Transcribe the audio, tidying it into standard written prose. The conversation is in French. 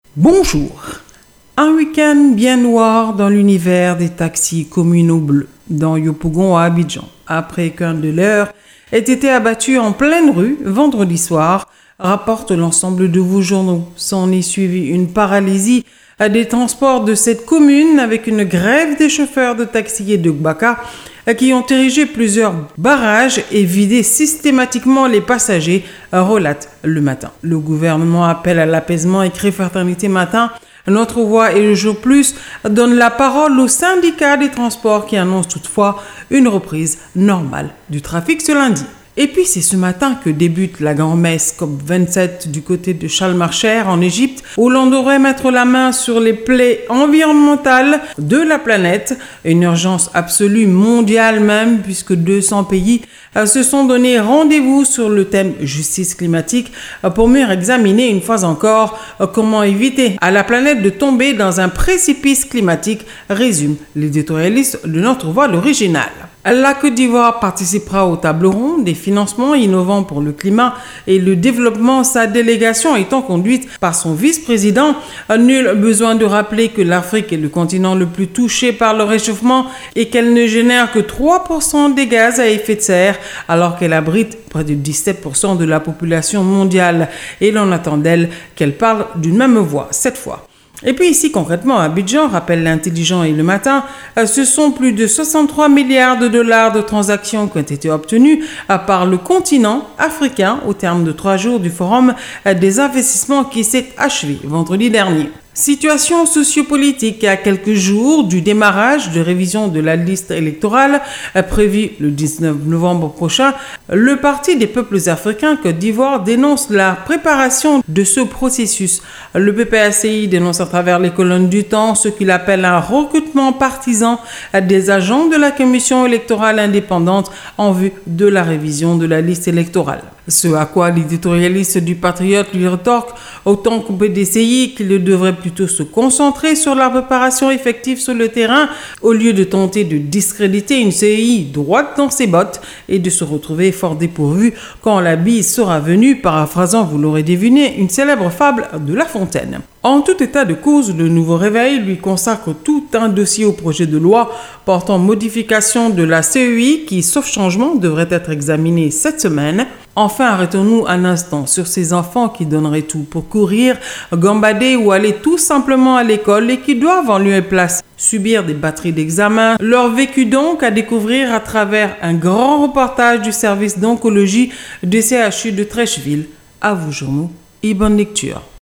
Bonjour. Un week-end bien noir dans l'univers des taxis communaux bleus dans Yopougon à Abidjan, après qu'un de leurs ait été abattu en pleine rue vendredi soir, rapporte l'ensemble de vos journaux. S'en est suivi une paralysie des transports de cette commune avec une grève des chauffeurs de taxi et de Gbaka qui ont érigé plusieurs barrages et vidé systématiquement les passagers, relate Le Matin. Le gouvernement appelle à l'apaisement, écrit Fraternité Matin. Notre Voix et Le Jour Plus donnent la parole aux syndicats des transports qui annoncent toutefois une reprise normale du trafic ce lundi. Et puis c'est ce matin que débute la grand-messe COP27 du côté de Sharm el-Sheikh en Égypte, où l'on devrait mettre la main sur les plaies environnementales de la planète, une urgence absolue mondiale même, puisque 200 pays se sont donné rendez-vous sur le thème justice climatique pour mieux examiner une fois encore comment éviter à la planète de tomber dans un précipice climatique, résume l'éditorialiste de Notre Voix l'original. La Côte d'Ivoire participera au table ronde des financements innovants pour le climat et le développement, sa délégation étant conduite par son vice-président. Nul besoin de rappeler que l'Afrique est le continent le plus touché par le réchauffement et qu'elle ne génère que 3% des gaz à effet de serre, alors qu'elle abrite près de 17% de la population mondiale. Et l'on attend d'elle qu'elle parle d'une même voix, cette fois. Et puis ici, concrètement, à Abidjan, rappelle l'Intelligent et Le Matin, ce sont plus de 63 milliards de dollars de transactions qui ont été obtenus par le continent africain au terme de 3 jours du Forum des investissements qui s'est achevé vendredi dernier. Situation sociopolitique à quelques jours du démarrage de révision de la liste électorale prévue le 19 novembre prochain, le Parti des peuples africains Côte d'Ivoire dénonce la préparation de ce processus. Le PPACI dénonce à travers les colonnes du Temps ce qu'il appelle un recrutement partisan des agents de la commission électorale indépendante en vue de la révision de la liste électorale. Ce à quoi l'éditorialiste du Patriote lui rétorque autant qu'au PDCI qu'il devrait plutôt se concentrer sur la préparation effective sur le terrain au lieu de tenter de discréditer une CEI droite dans ses bottes et de se retrouver fort dépourvu quand la bise sera venue, paraphrasant, vous l'aurez deviné, une célèbre fable de La Fontaine. En tout état de cause, le Nouveau Réveil lui consacre tout un dossier au projet de loi portant modification de la CEI qui, sauf changement, devrait être examiné cette semaine. Enfin, arrêtons-nous un instant sur ces enfants qui donneraient tout pour courir, gambader ou aller tout simplement à l'école et qui doivent en lieu et place subir des batteries d'examen. Leur vécu donc à découvrir à travers un grand reportage du service d'oncologie du CHU de Trècheville. À vous journaux et bonne lecture.